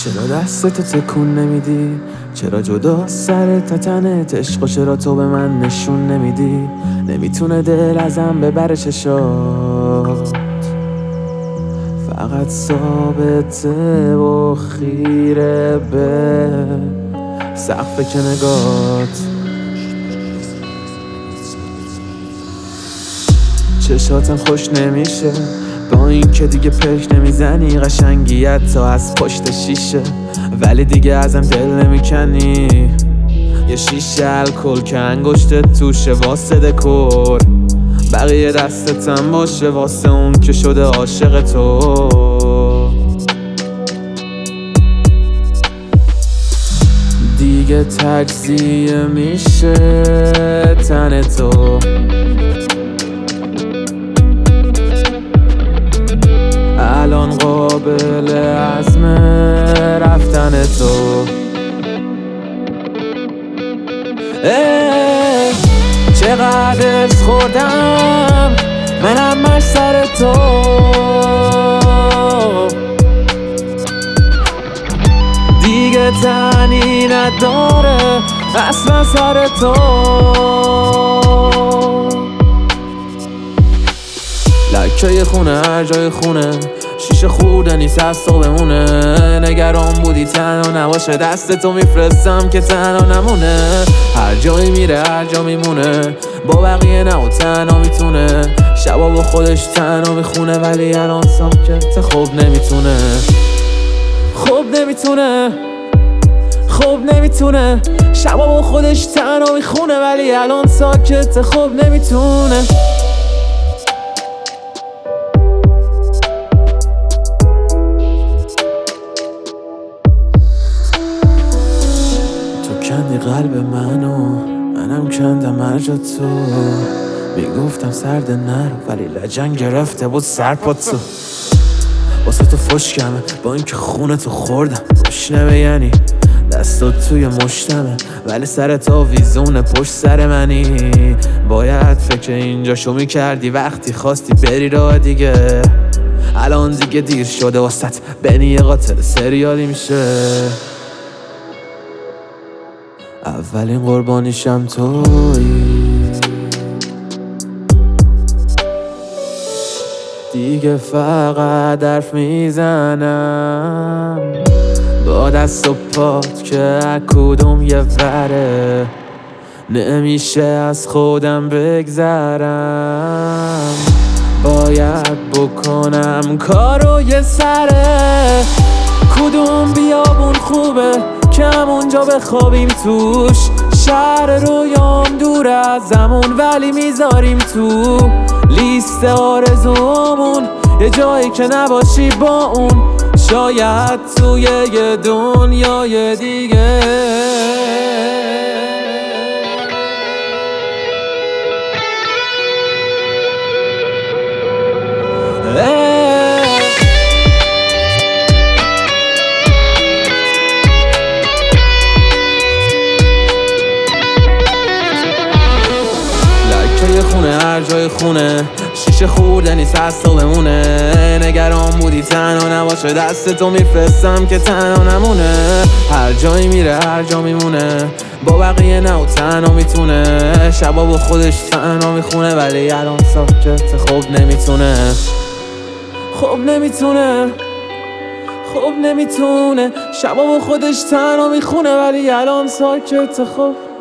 چرا دستتو تکون نمیدی؟ چرا جدا سر تنت عشق و چرا تو به من نشون نمیدی؟ نمیتونه دل ازم ببره چشات، فقط ثابته و خیره به سقف که نگات. چشاتم خوش نمیشه با این که دیگه پرک نمیزنی، قشنگیت تا از پشت شیشه ولی دیگه ازم دل نمیکنی. یه شیشه الکل که انگشتت توشه واسه دکور، بقیه دستتم باشه واسه اون که شده عاشق تو. دیگه تجزیه میشه تن تو، الان قابل عزم رفتن تو. چقدر از خوردم منم مش سر تو، دیگه تنی نداره اصلا سر تو. لکه خونه هر جای خونه، شیشه خورده نیست از تو بمونه. نگران بودی تنها نباشه، دست تو میفرستم که تنها نمونه. هر جایی میره هر جا میمونه، با بقیه نه و تنها میتونه. شبا با خودش تنها میخونه ولی الان ساکت خوب نمیتونه. خوب نمیتونه شبا با خودش تنها میخونه ولی الان ساکت خوب نمیتونه. کندی قلب منم کندم هر جا تو. میگفتم سرد نرو ولی لجن گرفته بود سر پا تو. واسه تو فشکمه با اینکه خونه تو خوردم گشنمه، یعنی دستات توی مشتمه ولی سر تا ویزونه پشت سر منی. باید فکر اینجاشو میکردی وقتی خواستی بری راه دیگه. الان دیگه دیر شده واسط، بنی یه قاتل سریالی میشه. اولین قربانیشم تویی، دیگه فقط حرف میزنم با دست و پات که کدوم یه وره. نمیشه از خودم بگذرم، باید بکنم کارو یه سره. کدوم بیابون خوبه که همونجا بخوابیم توش؟ شهر رویام دور ازمون ولی میذاریم تو لیست آرزومون یه جایی که نباشی با اون، شاید توی یه دنیای دیگه. خونه هر جای خونه، شیشه خورده نیست از تو بمونه. نگران بودی تنها نباشه، دست تو میفرستم که تنها نمونه. هر جایی میره هر جا میمونه، با بقیه نه و تنها میتونه. شبا با خودش تنها میخونه ولی الان ساکت خوب نمیتونه. شبا با خودش تنها میخونه ولی الان ساکت خوب